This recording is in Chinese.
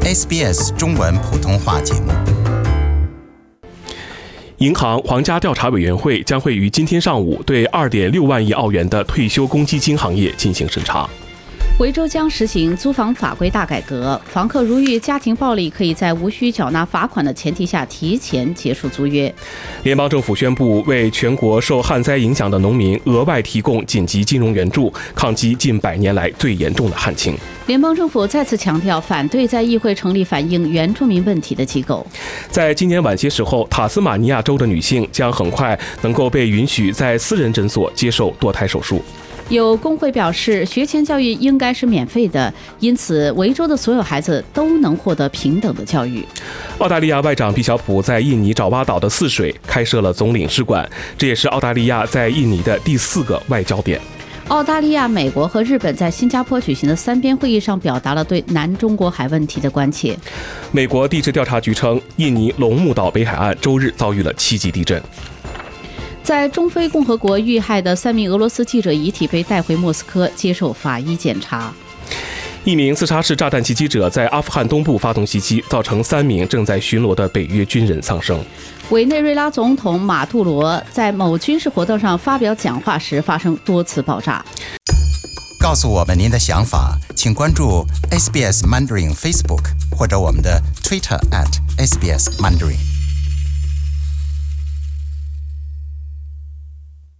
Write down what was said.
SBS 中文普通话节目。 银行皇家调查委员会将会于今天上午对2.6万亿澳元的退休公积金行业进行审查。 维州将实行租房法规大改革，房客如遇家庭暴力，可以在无需缴纳罚款的前提下提前结束租约。 联邦政府宣布为全国受旱灾影响的农民额外提供紧急金融援助，抗击近100年来最严重的旱情。 联邦政府再次强调反对在议会成立反映原住民问题的机构。 在今年晚些时候，塔斯马尼亚州的女性将很快能够被允许在私人诊所接受堕胎手术。 有工会表示，学前教育应该是免费的，因此维州的所有孩子都能获得平等的教育。 澳大利亚外长毕晓普在印尼爪哇岛的泗水开设了总领事馆，这也是澳大利亚在印尼的第4个外交点。 澳大利亚、美国和日本在新加坡举行的3边会议上表达了对南中国海问题的关切。 美国地质调查局称，印尼龙目岛北海岸周日遭遇了7级地震。 在中非共和国遇害的3名俄罗斯记者遗体被带回莫斯科接受法医检查。 一名自杀式炸弹袭击者在阿富汗东部发动袭击，造成3名正在巡逻的北约军人丧生。 委内瑞拉总统马杜罗在某军事活动上发表讲话时发生多次爆炸。 告诉我们您的想法，请关注 SBS Mandarin Facebook 或者我们的 Twitter @SBS Mandarin。